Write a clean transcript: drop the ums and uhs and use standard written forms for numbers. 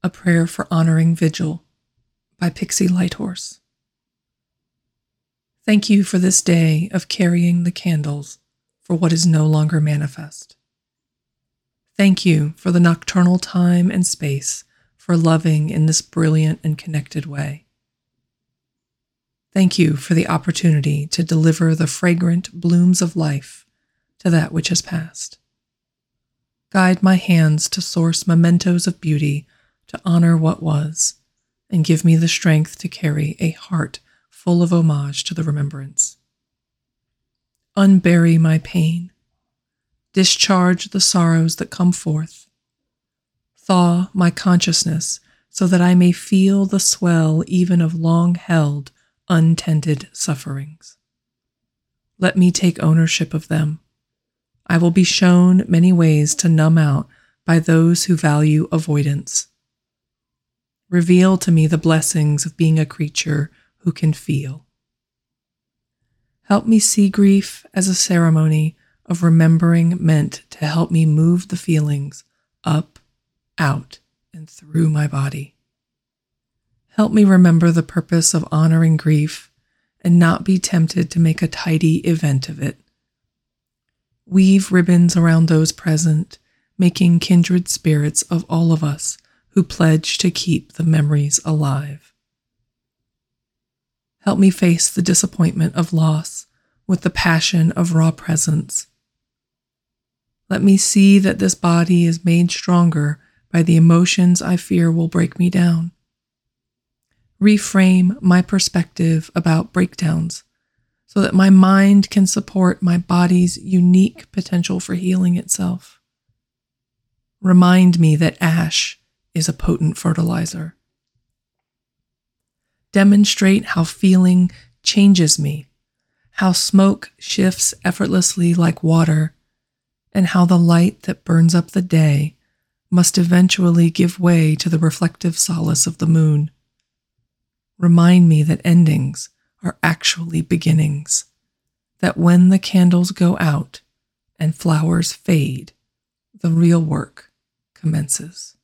A Prayer for Honoring Vigil by Pixie Lighthorse. Thank you for this day of carrying the candles for what is no longer manifest. Thank you for the nocturnal time and space for loving in this brilliant and connected way. Thank you for the opportunity to deliver the fragrant blooms of life to that which has passed. Guide my hands to source mementos of beauty to honor what was, and give me the strength to carry a heart full of homage to the remembrance. Unbury my pain. Discharge the sorrows that come forth. Thaw my consciousness so that I may feel the swell even of long-held, untended sufferings. Let me take ownership of them. I will be shown many ways to numb out by those who value avoidance. Reveal to me the blessings of being a creature who can feel. Help me see grief as a ceremony of remembering meant to help me move the feelings up, out, and through my body. Help me remember the purpose of honoring grief and not be tempted to make a tidy event of it. Weave ribbons around those present, making kindred spirits of all of us who pledge to keep the memories alive. Help me face the disappointment of loss with the passion of raw presence. Let me see that this body is made stronger by the emotions I fear will break me down. Reframe my perspective about breakdowns so that my mind can support my body's unique potential for healing itself. Remind me that ash is a potent fertilizer. Demonstrate how feeling changes me, how smoke shifts effortlessly like water, and how the light that burns up the day must eventually give way to the reflective solace of the moon. Remind me that endings are actually beginnings, that when the candles go out and flowers fade, the real work commences.